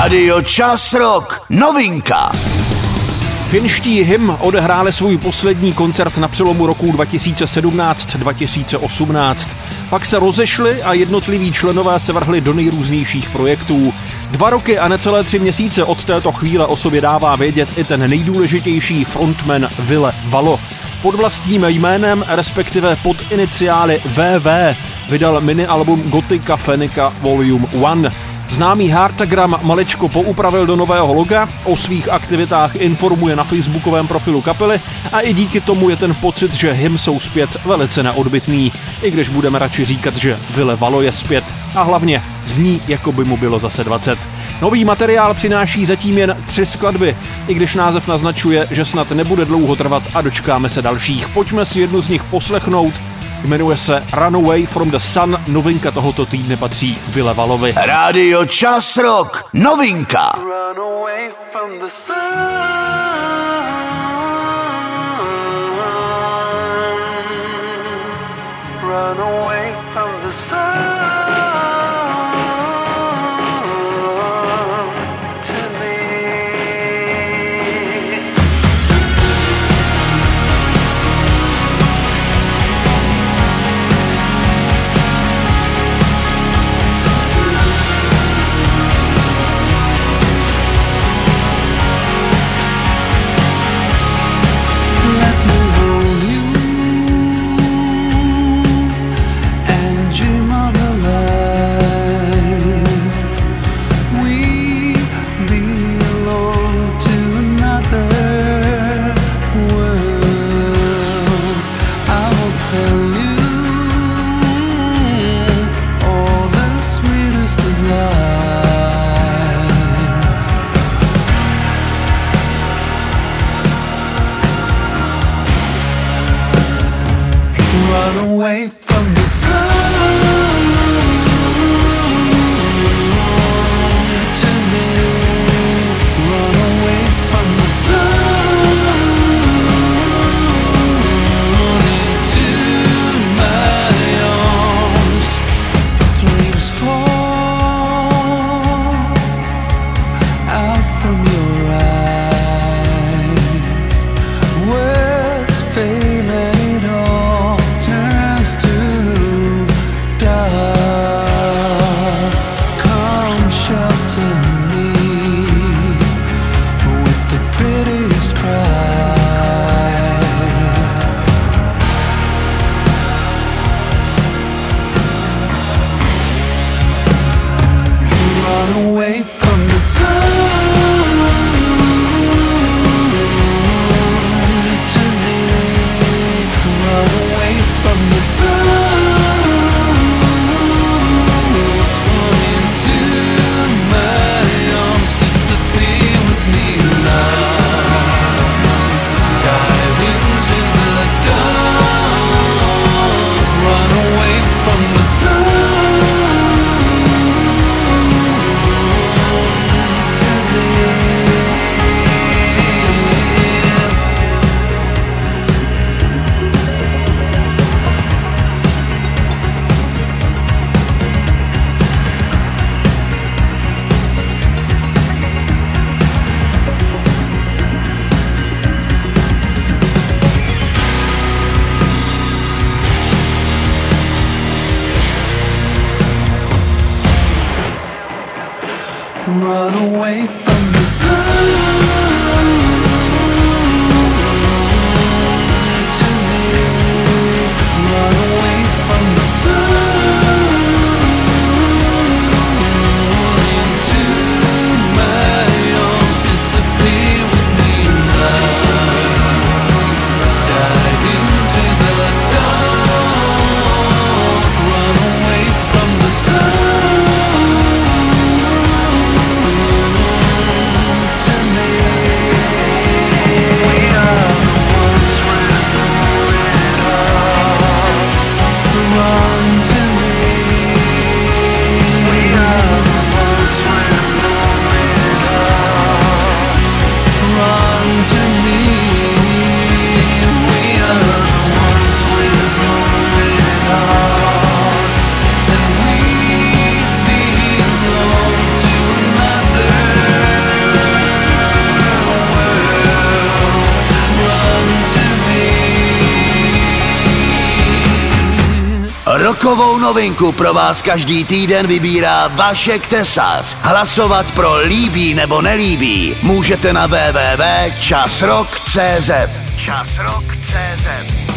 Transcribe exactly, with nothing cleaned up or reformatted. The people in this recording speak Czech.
Rádio Čas Rock. Novinka. Finští Him odehráli svůj poslední koncert na přelomu roku dva tisíce sedmnáct dva tisíce osmnáct. Pak se rozešli a jednotliví členové se vrhli do nejrůznějších projektů. Dva roky a necelé tři měsíce od této chvíle o sobě dává vědět i ten nejdůležitější frontman Ville Valo. Pod vlastním jménem, respektive pod iniciály V V, vydal minialbum Gotika Fenika Volume jedna. Známý Heartagram maličko poupravil do nového loga, o svých aktivitách informuje na facebookovém profilu kapely a i díky tomu je ten pocit, že Him jsou zpět, velice neodbytný, i když budeme radši říkat, že Ville Valo je zpět a hlavně zní, jako by mu bylo zase dvacet. Nový materiál přináší zatím jen tři skladby, i když název naznačuje, že snad nebude dlouho trvat a dočkáme se dalších. Pojďme si jednu z nich poslechnout. Jmenuje se Run Away from the Sun, novinka tohoto týdne patří Ville Valovi. Rádio Čas Rock, novinka. Run away from the sun. Run away from the sun. Run away from the sun. Run away from the sun. To me Rokovou novinku pro vás každý týden vybírá Vašek Tesař. Hlasovat pro líbí nebo nelíbí můžete na w w w tečka časrok tečka cz. Časrok tečka cz.